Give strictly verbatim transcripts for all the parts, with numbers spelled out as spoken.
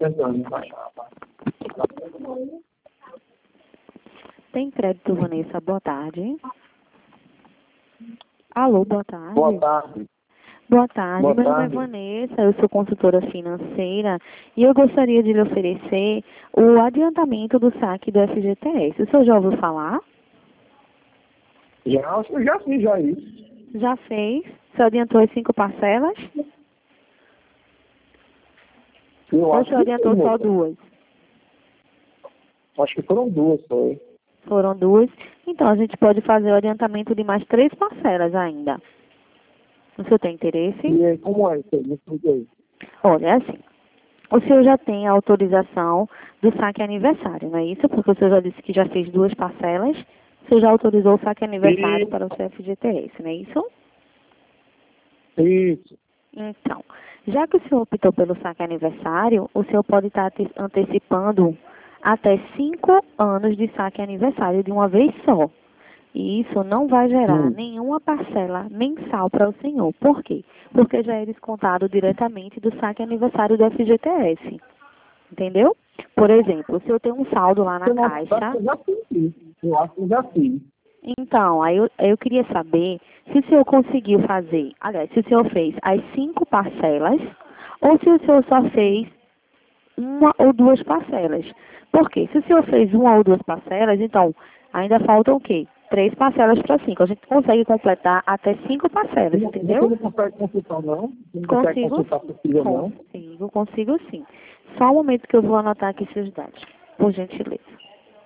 Tem crédito, Vanessa? Boa tarde. Alô, boa tarde. Boa tarde. Boa tarde, Boa meu nome é tarde. Vanessa, eu sou consultora financeira e eu gostaria de lhe oferecer o adiantamento do saque do F G T S. O senhor já ouviu falar? Já, eu já fiz já isso. Já fez? O senhor adiantou as cinco parcelas? Eu Ou o acho senhor que adiantou sim, só moça. duas? Acho que foram duas, foi. Foram duas? Então, a gente pode fazer o adiantamento de mais três parcelas ainda. O senhor tem interesse? E aí, como é isso aí? Me explica aí. Olha, é assim. O senhor já tem a autorização do saque aniversário, não é isso? Porque o senhor já disse que já fez duas parcelas. O senhor já autorizou o saque aniversário E... para o seu F G T S, não é isso? Isso. Então, já que o senhor optou pelo saque aniversário, o senhor pode estar ante- antecipando até cinco anos de saque aniversário de uma vez só. E isso não vai gerar Hum. nenhuma parcela mensal para o senhor. Por quê? Porque já é descontado diretamente do saque aniversário do F G T S. Entendeu? Por exemplo, o senhor tem um saldo lá na Eu não- caixa. eu já fiz isso. Eu acho que eu já fiz. Então, aí eu, eu queria saber se o senhor conseguiu fazer, aliás, se o senhor fez as cinco parcelas ou se o senhor só fez uma ou duas parcelas. Por quê? Se o senhor fez uma ou duas parcelas, então ainda faltam o quê? Três parcelas para cinco. A gente consegue completar até cinco parcelas, Você entendeu? não consegue consultar, não? Você não consegue Consigo, consultar possível, não? consigo, consigo sim. Só um momento que eu vou anotar aqui seus dados, por gentileza.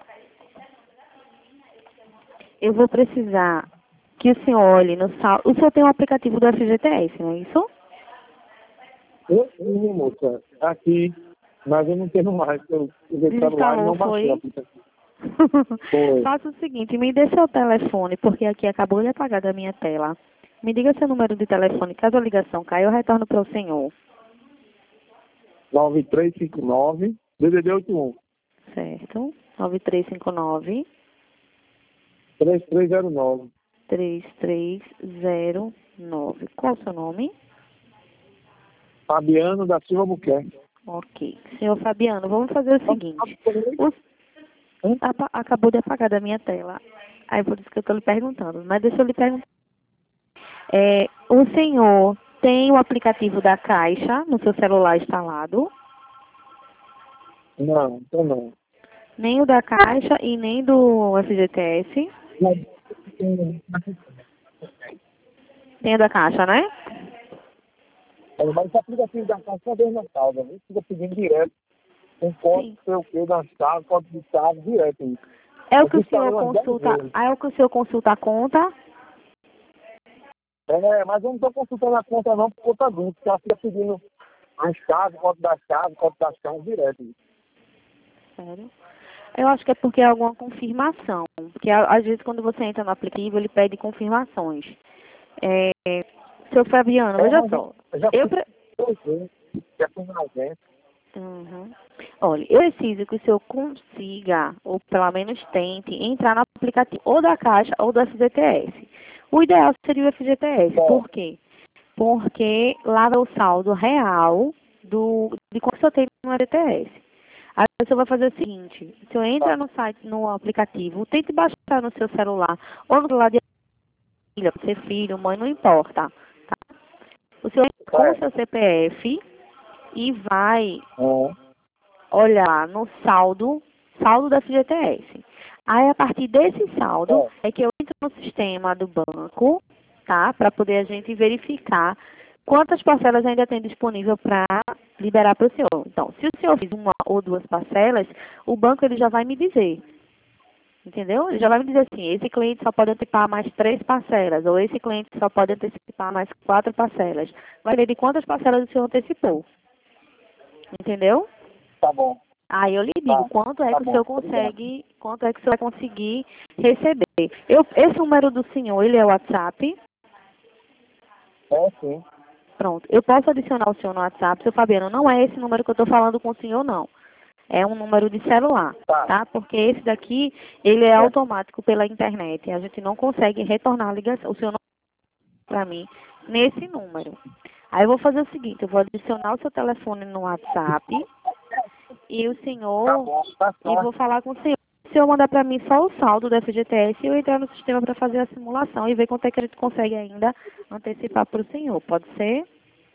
Eu vou precisar que o senhor olhe no saldo. O senhor tem um aplicativo do F G T S, não é isso? Eu sim, moça. Aqui. Mas eu não tenho mais. Eu usei o celular e Desinstalou, não baixei o foi? aplicativo. Foi. Faça o seguinte, me dê seu telefone, porque aqui acabou de apagar da minha tela. Me diga seu número de telefone. Caso a ligação caia, eu retorno para o senhor. nove três cinco nove, D D D oitenta e um, Certo? nove três cinco nove, três três zero nove. três três zero nove. Qual o seu nome? Fabiano da Silva Buquerque. Ok. Senhor Fabiano, vamos fazer o seguinte. O... Hã? apa- Acabou de apagar da minha tela. Aí por isso que eu estou lhe perguntando. Mas deixa eu lhe perguntar. É, o senhor tem o aplicativo da Caixa no seu celular instalado? Não, então não. Nem o da Caixa e nem do F G T S? Tem o da Caixa, né? É, mas esse aplicativo da casa só Deus na casa, viu? Fica pedindo direto. Um código, Sim. sei o que, das chaves, código de chave, direto. Isso. É o Eu que o senhor instalei umas dez consulta, vezes. é o que o senhor consulta a conta? É, mas eu não estou consultando a conta não por conta disso, porque ela fica pedindo as chaves, código das chaves, código das chaves, direto. Isso. Sério? Eu acho que é porque é alguma confirmação. Porque a- às vezes quando você entra no aplicativo, ele pede confirmações. É, seu Fabiano, É, veja mas só. eu já Eu, fiz pre- dois vezes, já fui na agência. Uhum. Olha, eu preciso que o senhor consiga, ou pelo menos tente, entrar no aplicativo ou da Caixa ou do F G T S. O ideal seria o F G T S. Bom, Por quê? Porque lá vai o saldo real do, de quanto o senhor tem no F G T S. Aí o senhor vai fazer o seguinte, o senhor entra no site, no aplicativo, tente baixar no seu celular, ou no celular de filha, pode ser filho, mãe, não importa. Tá? O senhor entra com o é. seu C P F e vai É. olhar no saldo, saldo da F G T S. Aí, a partir desse saldo, É. é que eu entro no sistema do banco, tá? Para poder a gente verificar quantas parcelas ainda tem disponível para liberar para o senhor. Então, se o senhor fez uma ou duas parcelas, o banco ele já vai me dizer. Entendeu? Ele já vai me dizer assim, esse cliente só pode antecipar mais três parcelas, ou esse cliente só pode antecipar mais quatro parcelas. Vai ver de quantas parcelas o senhor antecipou. Entendeu? Tá bom. Aí eu lhe digo Tá. quanto é Tá que o bom. senhor consegue, quanto é que o senhor vai conseguir receber. Eu, esse número do senhor, ele é o WhatsApp? É sim. Pronto. Eu posso adicionar o senhor no WhatsApp, seu Fabiano. Não é esse número que eu estou falando com o senhor, não. É um número de celular, Tá. tá? Porque esse daqui, ele é É. automático pela internet. A gente não consegue retornar a ligação. O senhor não para mim nesse número. Aí eu vou fazer o seguinte, eu vou adicionar o seu telefone no WhatsApp. e o Tá senhor, bom, tá e vou certo. falar com o senhor. O senhor mandar para mim só o saldo do F G T S e eu entrar no sistema para fazer a simulação e ver quanto é que a gente consegue ainda antecipar para o senhor. Pode ser?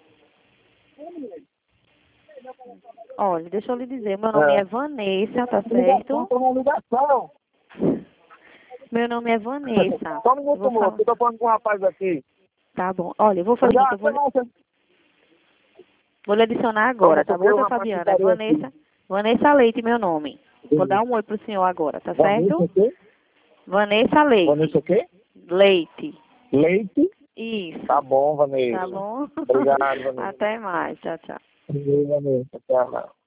Olha, deixa eu lhe dizer, meu nome é É. Vanessa, tá Ligação, certo? tô na ligação. Meu nome é Vanessa. Só um Eu minuto, vou moço, falar. eu tô falando com um rapaz aqui. Tá bom. Olha, eu vou fazer o seguinte, Já, eu vou, você não, você... vou lhe adicionar Calma, agora, tá porque bom, o seu rapaz que Fabiano? É parou aqui. Vanessa, Vanessa Leite, meu nome. Vou dar um oi pro senhor agora, tá Vanessa certo? o quê? Vanessa Leite. Vanessa o quê? Leite. Leite? Isso. Tá bom, Tá Vanessa. bom? Obrigado, Vanessa. Até mais. Tchau, tchau. Obrigado, Vanessa. Tchau.